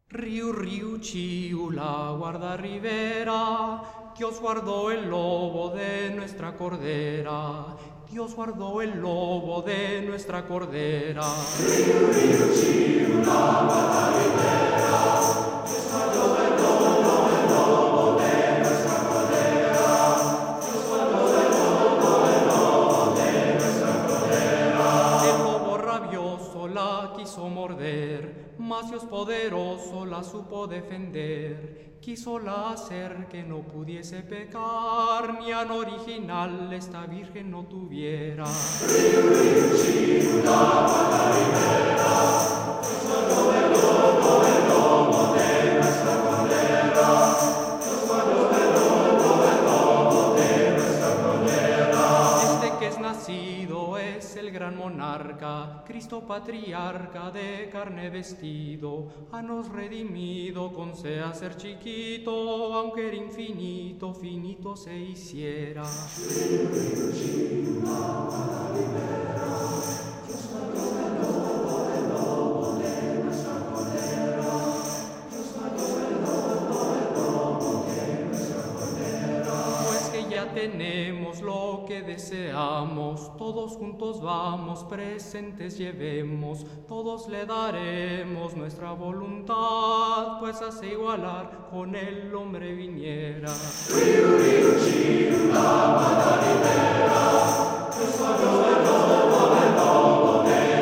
Riu, riu, chiu, la guarda ribera, Dios guardó el lobo de nuestra cordera, Dios guardó el lobo de nuestra cordera. Riu, riu, chiu, la guarda ribera, Dios guardó el lobo de nuestra cordera, Dios guardó el lobo de nuestra cordera. El lobo rabioso la quiso morder, mas Dios poderoso la supo defender. Quísola hacer que no pudiese pecar, ni an original esta virgen no tuviera. Riu, riu, chiu, la guarda ribera, Dios guardó el lobo de nuestra cordera, Dios guardó el lobo de nuestra cordera. Este que es nacido es el gran monarca, Cristo patriarca de carne vestido, a nos redimido con sea ser chiquito, aunque era infinito, finito se hiciera. Riu, riu, chiu, la guarda ribera, Dios guardó el lobo de nuestra cordera, Dios guardó el lobo de nuestra cordera. Pues que ya tenemos lo que deseamos, todos juntos vamos, presentes llevemos, todos le daremos nuestra voluntad, pues hace igualar con el hombre viniera. Riu, riu, chiu, la guarda ribera, Dios guardó el lobo de